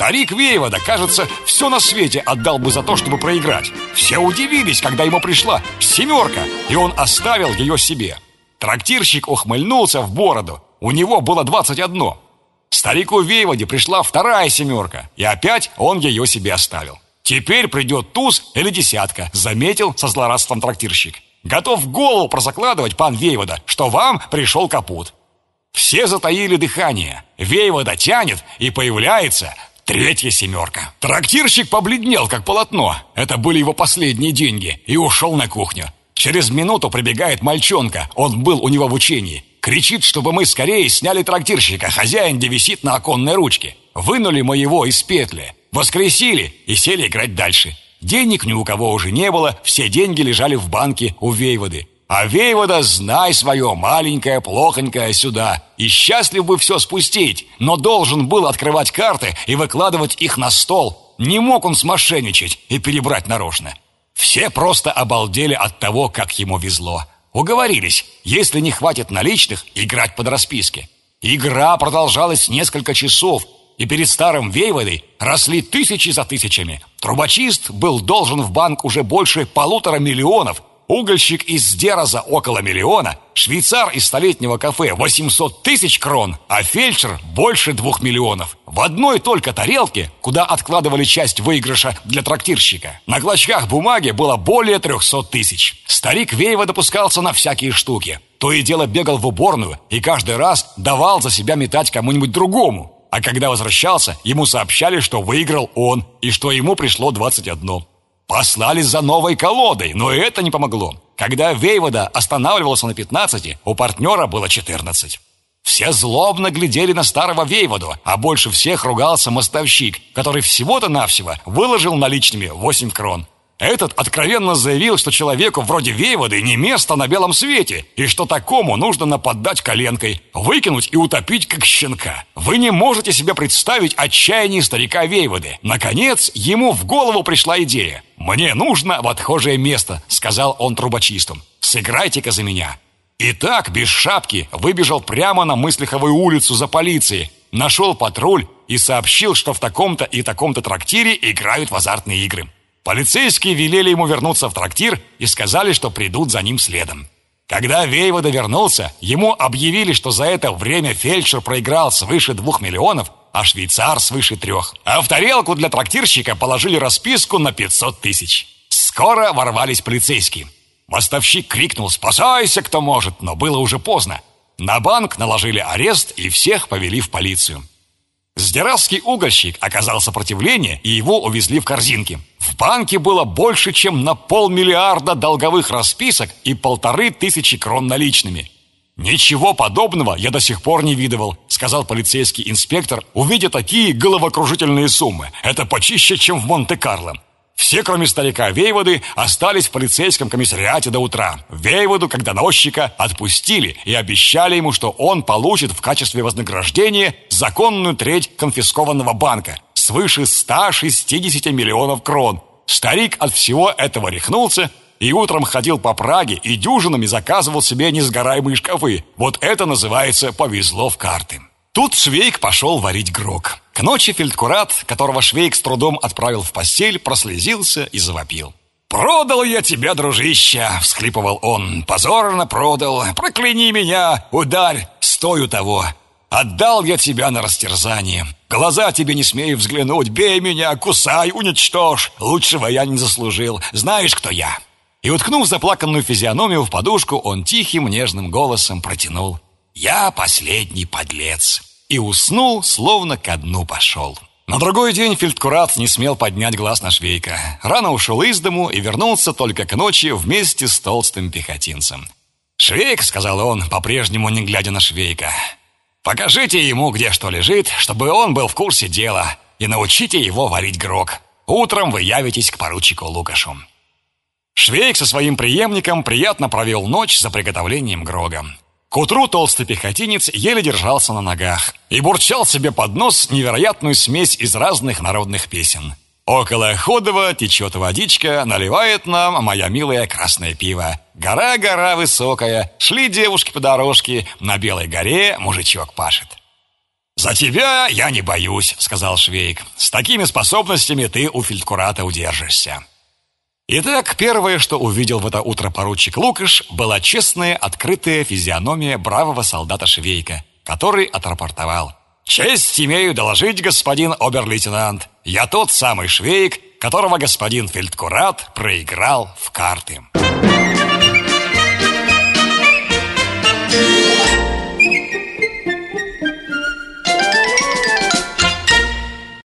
Старик Вейвода, кажется, все на свете отдал бы за то, чтобы проиграть. Все удивились, когда ему пришла семерка, и он оставил ее себе. Трактирщик ухмыльнулся в бороду. У него было 21. Старику Вейводе пришла вторая семерка, и опять он ее себе оставил. «Теперь придет туз или десятка», — заметил со злорадством трактирщик. «Готов голову прозакладывать, пан Вейвода, что вам пришел капут». Все затаили дыхание. Вейвода тянет, и появляется третья семерка. Трактирщик побледнел, как полотно. Это были его последние деньги, и ушел на кухню. Через минуту прибегает мальчонка, он был у него в учении. Кричит, чтобы мы скорее сняли трактирщика, хозяин где висит на оконной ручке. Вынули мы его из петли, воскресили и сели играть дальше. Денег ни у кого уже не было, все деньги лежали в банке у Вейводы. А Вейвода, знай свое, маленькое, плохонькое сюда. И счастлив бы все спустить, но должен был открывать карты и выкладывать их на стол. Не мог он смошенничать и перебрать нарочно. Все просто обалдели от того, как ему везло. Уговорились, если не хватит наличных, играть под расписки. Игра продолжалась несколько часов, и перед старым Вейводой росли тысячи за тысячами. Трубочист был должен в банк уже больше 1,5 миллиона, угольщик из Дероза около 1 миллиона, швейцар из столетнего кафе 800 тысяч крон, а фельдшер больше 2 миллионов. В одной только тарелке, куда откладывали часть выигрыша для трактирщика, на клочках бумаги было более 300 тысяч. Старик Вейвода допускался на всякие штуки. То и дело бегал в уборную и каждый раз давал за себя метать кому-нибудь другому. А когда возвращался, ему сообщали, что выиграл он и что ему пришло 21. Послали за новой колодой, но и это не помогло. Когда Вейвода останавливался на 15, у партнера было 14. Все злобно глядели на старого Вейводу, а больше всех ругался мостовщик, который всего-то-навсего выложил наличными 8 крон. Этот откровенно заявил, что человеку вроде Вейводы не место на белом свете, и что такому нужно нападать коленкой, выкинуть и утопить, как щенка. Вы не можете себе представить отчаяние старика Вейводы. Наконец, ему в голову пришла идея. «Мне нужно в отхожее место», — сказал он трубочисту. «Сыграйте-ка за меня». И так, без шапки, выбежал прямо на Мыслиховую улицу за полицией, нашел патруль и сообщил, что в таком-то и таком-то трактире играют в азартные игры. Полицейские велели ему вернуться в трактир и сказали, что придут за ним следом. Когда Вейвода вернулся, ему объявили, что за это время фельдшер проиграл свыше 2 миллионов, а швейцар свыше 3. А в тарелку для трактирщика положили расписку на 500 тысяч. Скоро ворвались полицейские. Мостовщик крикнул «Спасайся, кто может!», но было уже поздно. На банк наложили арест и всех повели в полицию. Сдеравский угольщик оказал сопротивление, и его увезли в корзинке. В банке было больше, чем на 500 000 долговых расписок и 1500 крон наличными. «Ничего подобного я до сих пор не видывал», — сказал полицейский инспектор, увидя такие головокружительные суммы. «Это почище, чем в Монте-Карло». Все, кроме старика Вейводы, остались в полицейском комиссариате до утра. Вейводу, как доносчика, отпустили и обещали ему, что он получит в качестве вознаграждения законную треть конфискованного банка, свыше 160 миллионов крон. Старик от всего этого рехнулся и утром ходил по Праге и дюжинами заказывал себе несгораемые шкафы. Вот это называется «повезло в карты». Тут Швейк пошел варить грог. К ночи фельдкурат, которого Швейк с трудом отправил в постель, прослезился и завопил. «Продал я тебя, дружище!» — всхлипывал он. «Позорно продал! Прокляни меня! Ударь! Стою того! Отдал я тебя на растерзание! Глаза тебе не смею взглянуть! Бей меня! Кусай! Уничтожь! Лучшего я не заслужил! Знаешь, кто я!» И, уткнув заплаканную физиономию в подушку, он тихим, нежным голосом протянул: «Я последний подлец!» И уснул, словно ко дну пошел. На другой день фельдкурат не смел поднять глаз на Швейка. Рано ушел из дому и вернулся только к ночи вместе с толстым пехотинцем. «Швейк», — сказал он, по-прежнему не глядя на Швейка, — «покажите ему, где что лежит, чтобы он был в курсе дела, и научите его варить грог. Утром вы явитесь к поручику Лукашу». Швейк со своим преемником приятно провел ночь за приготовлением грога. К утру толстый пехотинец еле держался на ногах и бурчал себе под нос невероятную смесь из разных народных песен. «Около Ходова течет водичка, наливает нам моя милая красное пиво. Гора, гора высокая, шли девушки по дорожке, на белой горе мужичок пашет». «За тебя я не боюсь», — сказал Швейк. «С такими способностями ты у фельдкурата удержишься». Итак, первое, что увидел в это утро поручик Лукаш, была честная, открытая физиономия бравого солдата Швейка, который отрапортовал: «Честь имею доложить, господин обер-лейтенант, я тот самый Швейк, которого господин фельдкурат проиграл в карты».